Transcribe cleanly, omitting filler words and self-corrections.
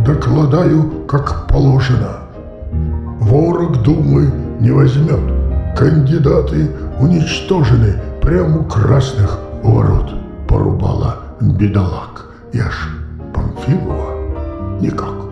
докладаю, как положено. Ворог думы не возьмет. Кандидаты уничтожены прямо у красных ворот. Порубала бедолаг. Я ж Памфилова никак.